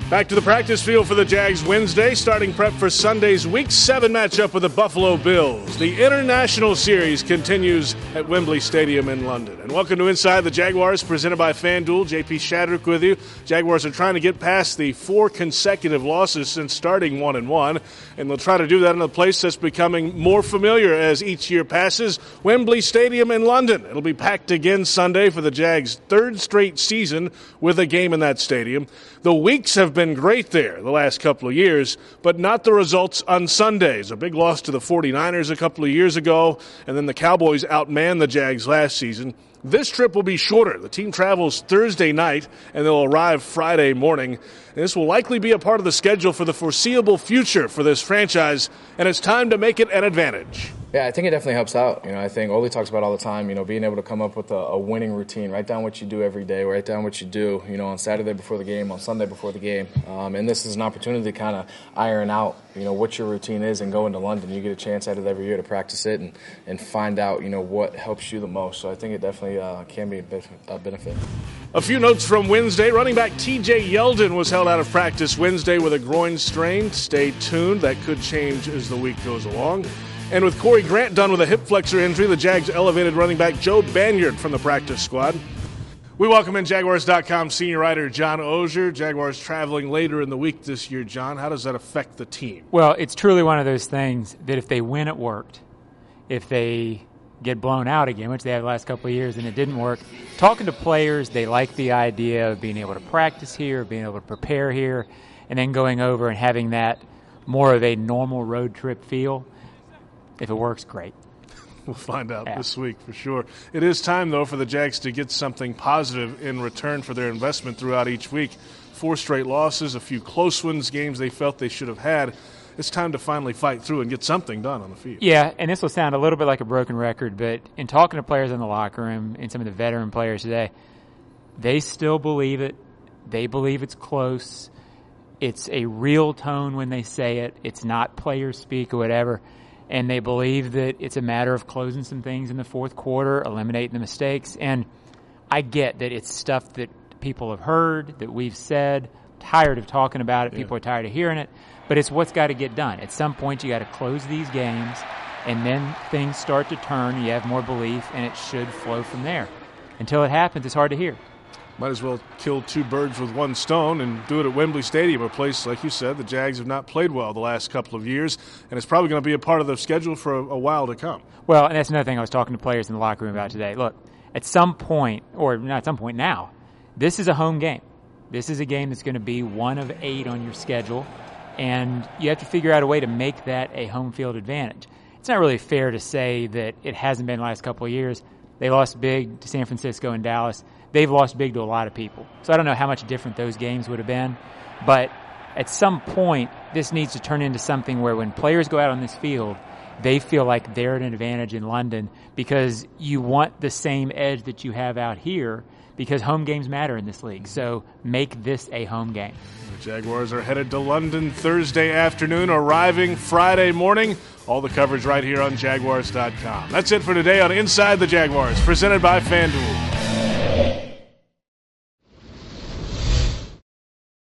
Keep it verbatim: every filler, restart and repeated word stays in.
Back to the practice field for the Jags Wednesday, starting prep for Sunday's Week seven matchup with the Buffalo Bills. The International Series continues at Wembley Stadium in London. And welcome to Inside the Jaguars, presented by FanDuel. J P Shadrick with you. Jaguars are trying to get past the four consecutive losses since starting one and one, and they'll try to do that in a place that's becoming more familiar as each year passes, Wembley Stadium in London. It'll be packed again Sunday for the Jags' third straight season with a game in that stadium. The weeks have been great there the last couple of years, but not the results on Sundays. A big loss to the forty-niners a couple of years ago, and then the Cowboys outmanned the Jags last season. This trip will be shorter. The team travels Thursday night, and they'll arrive Friday morning. And this will likely be a part of the schedule for the foreseeable future for this franchise, and it's time to make it an advantage. Yeah, I think it definitely helps out. You know, I think Ole talks about all the time, you know, being able to come up with a, a winning routine, write down what you do every day, write down what you do, you know, on Saturday before the game, on Sunday before the game. Um, and this is an opportunity to kind of iron out, you know, what your routine is and go into London. You get a chance out of every year to practice it and, and find out, you know, what helps you the most. So I think it definitely uh, can be a, bit, a benefit. A few notes from Wednesday. Running back T J Yeldon was held out of practice Wednesday with a groin strain. Stay tuned. That could change as the week goes along. And with Corey Grant done with a hip flexor injury, the Jags elevated running back Joe Banyard from the practice squad. We welcome in Jaguars dot com senior writer John Oehser. Jaguars traveling later in the week this year. John, how does that affect the team? Well, it's truly one of those things that if they win, it worked. If they get blown out again, which they have the last couple of years, and it didn't work, talking to players, they like the idea of being able to practice here, being able to prepare here, and then going over and having that more of a normal road trip feel. If it works, great. We'll find out yeah. this week for sure. It is time, though, for the Jags to get something positive in return for their investment throughout each week. Four straight losses, a few close ones, games they felt they should have had. It's time to finally fight through and get something done on the field. Yeah, and this will sound a little bit like a broken record, but in talking to players in the locker room and some of the veteran players today, they still believe it. They believe it's close. It's a real tone when they say it. It's not player speak or whatever. And they believe that it's a matter of closing some things in the fourth quarter, eliminating the mistakes. And I get that it's stuff that people have heard, that we've said, tired of talking about it. Yeah. People are tired of hearing it. But it's what's got to get done. At some point, you got to close these games, and then things start to turn. You have more belief, and it should flow from there. Until it happens, it's hard to hear. Might as well kill two birds with one stone and do it at Wembley Stadium, a place, like you said, the Jags have not played well the last couple of years, and it's probably going to be a part of the schedule for a, a while to come. Well, and that's another thing I was talking to players in the locker room about today. Look, at some point, or not at some point now, this is a home game. This is a game that's going to be one of eight on your schedule, and you have to figure out a way to make that a home field advantage. It's not really fair to say that it hasn't been the last couple of years. They lost big to San Francisco and Dallas. They've lost big to a lot of people. So I don't know how much different those games would have been. But at some point, this needs to turn into something where when players go out on this field, they feel like they're at an advantage in London because you want the same edge that you have out here because home games matter in this league. So make this a home game. The Jaguars are headed to London Thursday afternoon, arriving Friday morning. All the coverage right here on Jaguars dot com. That's it for today on Inside the Jaguars, presented by FanDuel.